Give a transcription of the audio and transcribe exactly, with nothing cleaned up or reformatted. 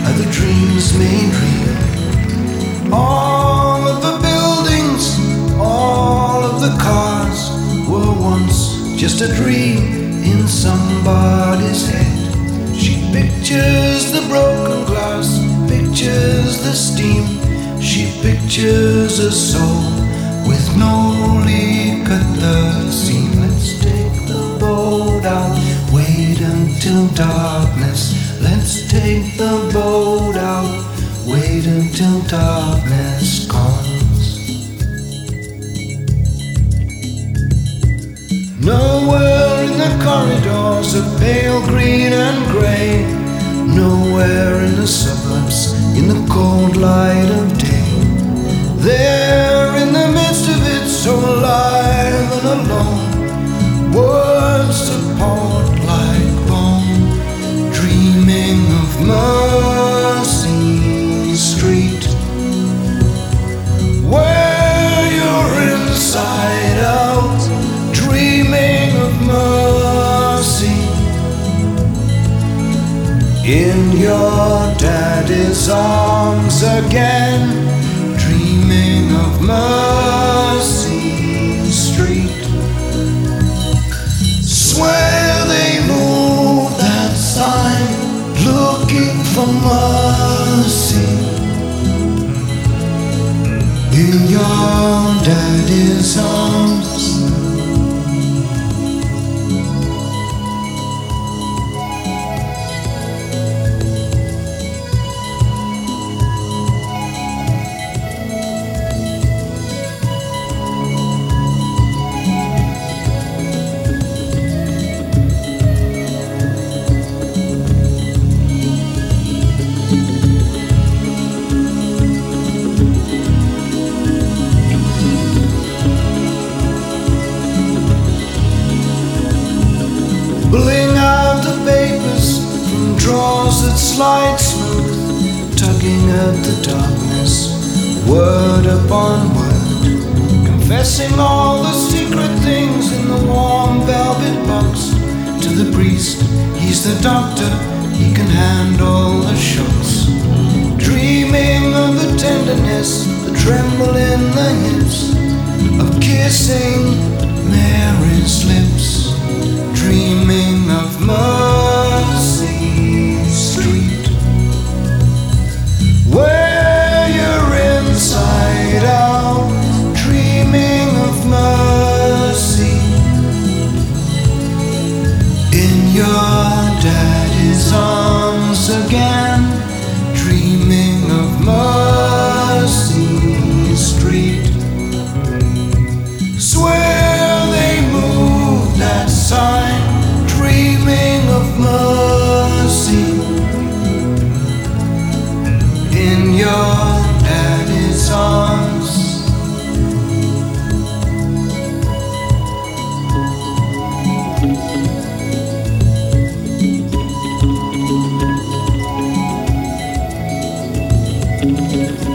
are the dreams made real. All of the buildings, all of the cars were once just a dream in somebody's head. She pictures the broken glass, pictures the steam. She pictures a soul with no leak at the seam. Let's take the boat out, wait until darkness. Let's take the boat out, wait until darkness comes. Nowhere in the corridors of pale green and grey, nowhere in the suburbs in the cold light of day. There in the midst of it, so alive and alone, words apart like bone, dreaming of Mercy Street, where you're inside out, dreaming of mercy. In your daddy's arms again, dreaming of Mercy Street. Swear they moved that sign, looking for mercy. In your daddy's arms. Pulling out the papers from drawers that slide smooth, tugging at the darkness, word upon word, confessing all the secret things in the warm velvet box. To the priest, he's the doctor, he can handle the shocks. Dreaming of the tenderness, the tremble in the hips, of kissing Mary's lips. Dreaming of Mercy Street, where you're inside out, dreaming of mercy. In your daddy's arms again, dreaming of Mercy Street. Swear they moved that sign, dreaming of mercy. In your daddy's arms. Thank you.